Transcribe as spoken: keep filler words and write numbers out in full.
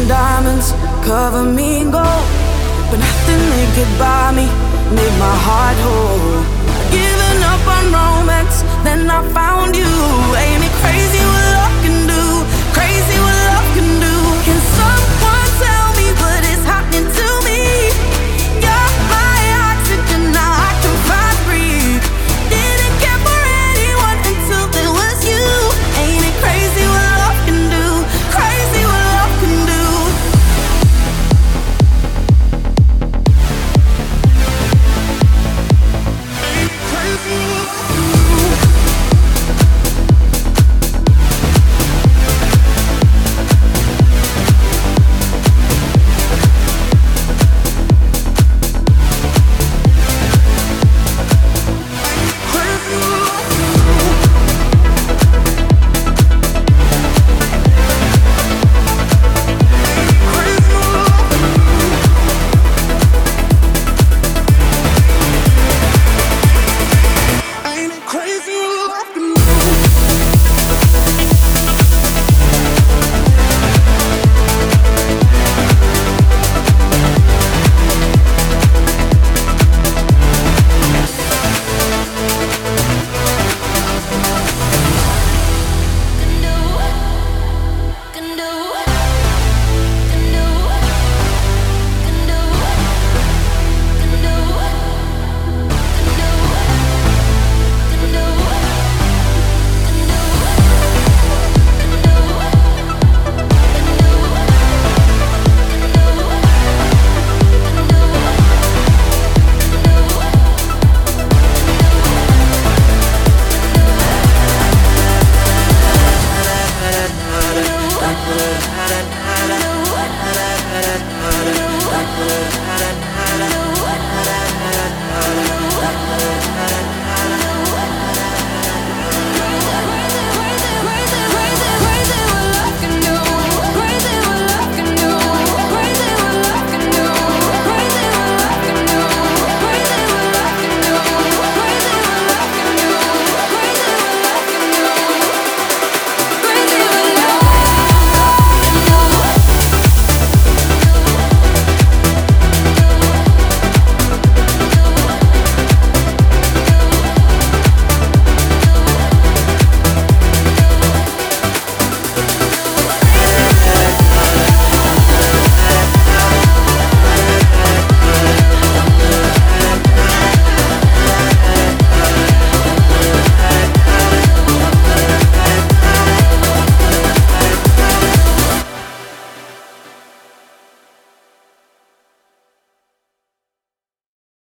diamonds cover me in gold, but nothing they could buy me made my heart whole. Giving up on romance, then I found you. Ain't it crazy what love can do? Crazy what love can do. Can someone tell me what is happening to me? You're my oxygen, now I can find breathe. Didn't care for anyone until there was you. Ain't it crazy what love can do? Crazy what love can do. Ain't it crazy what love can do? Da da da da